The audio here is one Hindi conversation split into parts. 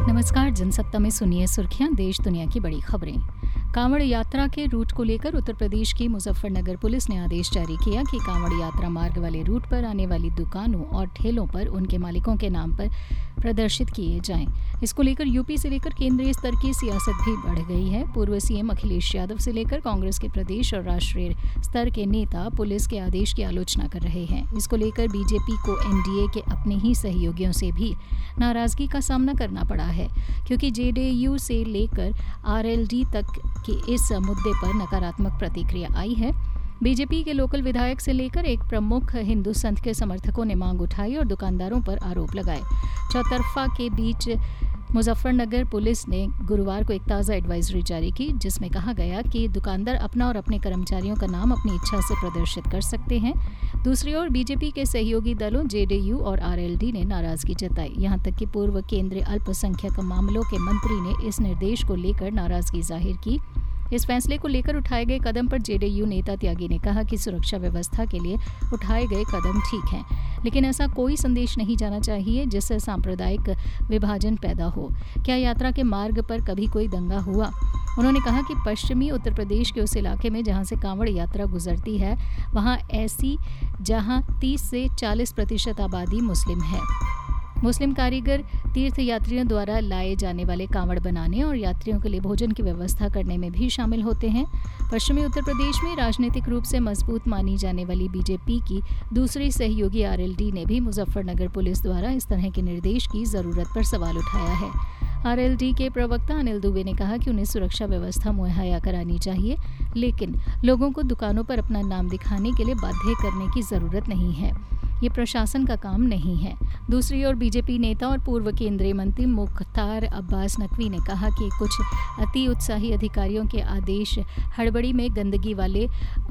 नमस्कार। जनसत्ता में सुनिए सुर्खियां, देश दुनिया की बड़ी खबरें। कांवड़ यात्रा के रूट को लेकर उत्तर प्रदेश की मुजफ्फरनगर पुलिस ने आदेश जारी किया कि कांवड़ यात्रा मार्ग वाले रूट पर आने वाली दुकानों और ठेलों पर उनके मालिकों के नाम पर प्रदर्शित किए जाएं। इसको लेकर यूपी से लेकर केंद्रीय स्तर की सियासत भी बढ़ गई है। पूर्व सीएम अखिलेश यादव से लेकर कांग्रेस के प्रदेश और राष्ट्रीय स्तर के नेता पुलिस के आदेश की आलोचना कर रहे हैं। इसको लेकर बीजेपी को एनडीए के अपने ही सहयोगियों से भी नाराजगी का सामना करना पड़ा है, क्योंकि जेडीयू से लेकर आरएलडी तक के इस मुद्दे पर नकारात्मक प्रतिक्रिया आई है। बीजेपी के लोकल विधायक से लेकर एक प्रमुख हिंदू संत के समर्थकों ने मांग उठाई और दुकानदारों पर आरोप लगाए। चौतरफा के बीच मुजफ्फरनगर पुलिस ने गुरुवार को एक ताज़ा एडवाइजरी जारी की, जिसमें कहा गया कि दुकानदार अपना और अपने कर्मचारियों का नाम अपनी इच्छा से प्रदर्शित कर सकते हैं। दूसरी ओर बीजेपी के सहयोगी दलों जेडीयू और आरएलडी ने नाराजगी जताई। यहां तक कि पूर्व केंद्रीय अल्पसंख्यक मामलों के मंत्री ने इस निर्देश को लेकर नाराजगी जाहिर की। इस फैसले को लेकर उठाए गए कदम पर जेडीयू नेता त्यागी ने कहा कि सुरक्षा व्यवस्था के लिए उठाए गए कदम ठीक हैं, लेकिन ऐसा कोई संदेश नहीं जाना चाहिए जिससे सांप्रदायिक विभाजन पैदा हो। क्या यात्रा के मार्ग पर कभी कोई दंगा हुआ? उन्होंने कहा कि पश्चिमी उत्तर प्रदेश के उस इलाके में जहां से कांवड़ यात्रा गुजरती है, वहां ऐसी जहां 30 से 40% आबादी मुस्लिम है। मुस्लिम कारीगर तीर्थ यात्रियों द्वारा लाए जाने वाले कांवड़ बनाने और यात्रियों के लिए भोजन की व्यवस्था करने में भी शामिल होते हैं। पश्चिमी उत्तर प्रदेश में राजनीतिक रूप से मजबूत मानी जाने वाली बीजेपी की दूसरी सहयोगी आरएलडी ने भी मुजफ्फरनगर पुलिस द्वारा इस तरह के निर्देश की जरूरत पर सवाल उठाया है। आरएलडी के प्रवक्ता अनिल दुबे ने कहा कि उन्हें सुरक्षा व्यवस्था मुहैया करानी चाहिए, लेकिन लोगों को दुकानों पर अपना नाम दिखाने के लिए बाध्य करने की जरूरत नहीं है। ये प्रशासन का काम नहीं है। दूसरी ओर बीजेपी नेता और पूर्व केंद्रीय मंत्री मुख्तार अब्बास नकवी ने कहा कि कुछ अति उत्साही अधिकारियों के आदेश हड़बड़ी में गंदगी वाले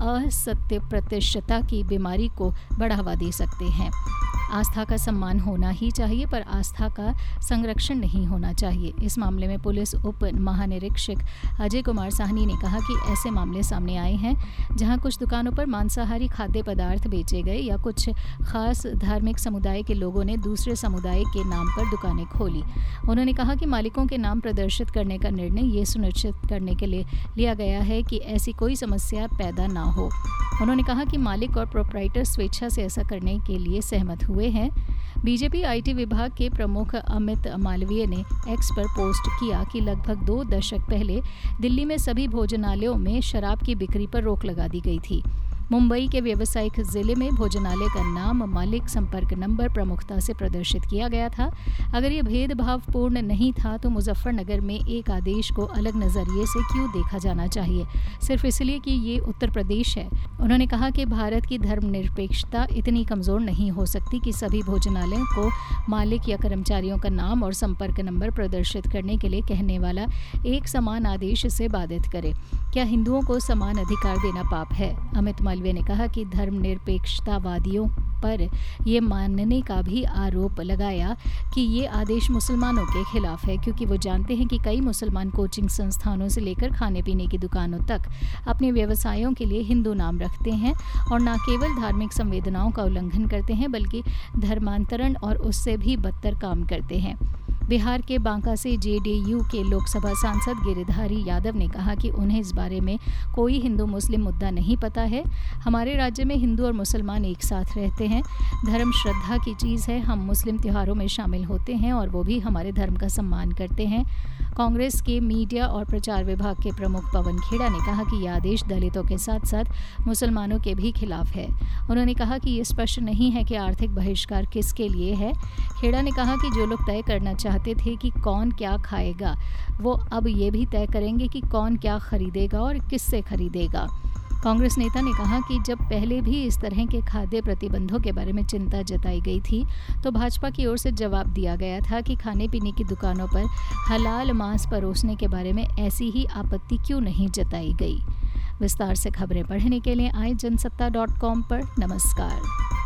असत्य प्रतिष्ठता की बीमारी को बढ़ावा दे सकते हैं। आस्था का सम्मान होना ही चाहिए, पर आस्था का संरक्षण नहीं होना चाहिए। इस मामले में पुलिस उप महानिरीक्षक अजय कुमार साहनी ने कहा कि ऐसे मामले सामने आए हैं जहां कुछ दुकानों पर मांसाहारी खाद्य पदार्थ बेचे गए या कुछ खास धार्मिक समुदाय के लोगों ने दूसरे समुदाय के नाम पर दुकानें खोली। उन्होंने कहा कि मालिकों के नाम प्रदर्शित करने का निर्णय ये सुनिश्चित करने के लिए लिया गया है कि ऐसी कोई समस्या पैदा ना हो। उन्होंने कहा कि मालिक और प्रोप्राइटर स्वेच्छा से ऐसा करने के लिए सहमत हुए हैं। बीजेपी आईटी विभाग के प्रमुख अमित मालवीय ने एक्स पर पोस्ट किया कि लगभग 2 दशक पहले दिल्ली में सभी भोजनालयों में शराब की बिक्री पर रोक लगा दी गई थी। मुंबई के व्यावसायिक जिले में भोजनालय का नाम, मालिक, संपर्क नंबर प्रमुखता से प्रदर्शित किया गया था। अगर ये भेदभावपूर्ण नहीं था तो मुजफ्फरनगर में एक आदेश को अलग नजरिए से क्यों देखा जाना चाहिए, सिर्फ इसलिए कि ये उत्तर प्रदेश है। उन्होंने कहा कि भारत की धर्मनिरपेक्षता इतनी कमजोर नहीं हो सकती कि सभी भोजनालयों को मालिक या कर्मचारियों का नाम और संपर्क नंबर प्रदर्शित करने के लिए कहने वाला एक समान आदेश से बाधित करे। क्या हिंदुओं को समान अधिकार देना पाप है? अमित मालवीय ने कहा कि धर्मनिरपेक्षतावादियों पर ये मानने का भी आरोप लगाया कि ये आदेश मुसलमानों के खिलाफ है, क्योंकि वो जानते हैं कि कई मुसलमान कोचिंग संस्थानों से लेकर खाने पीने की दुकानों तक अपने व्यवसायों के लिए हिंदू नाम रखते हैं और न केवल धार्मिक संवेदनाओं का उल्लंघन करते हैं बल्कि धर्मांतरण और उससे भी बदतर काम करते हैं। बिहार के बांका से जेडीयू के लोकसभा सांसद गिरिधारी यादव ने कहा कि उन्हें इस बारे में कोई हिंदू मुस्लिम मुद्दा नहीं पता है। हमारे राज्य में हिंदू और मुसलमान एक साथ रहते हैं। धर्म श्रद्धा की चीज़ है। हम मुस्लिम त्योहारों में शामिल होते हैं और वो भी हमारे धर्म का सम्मान करते हैं। कांग्रेस के मीडिया और प्रचार विभाग के प्रमुख पवन खेड़ा ने कहा कि यह आदेश दलितों के साथ साथ मुसलमानों के भी खिलाफ है। उन्होंने कहा कि ये स्पष्ट नहीं है कि आर्थिक बहिष्कार किसके लिए है। खेड़ा ने कहा कि जो लोग तय करना चाहते थे कि कौन क्या खाएगा, वो अब ये भी तय करेंगे कि कौन क्या खरीदेगा और किससे खरीदेगा। कांग्रेस नेता ने कहा कि जब पहले भी इस तरह के खाद्य प्रतिबंधों के बारे में चिंता जताई गई थी तो भाजपा की ओर से जवाब दिया गया था कि खाने पीने की दुकानों पर हलाल मांस परोसने के बारे में ऐसी ही आपत्ति क्यों नहीं जताई गई। विस्तार से खबरें पढ़ने के लिए आए जनसत्ता.com पर। नमस्कार।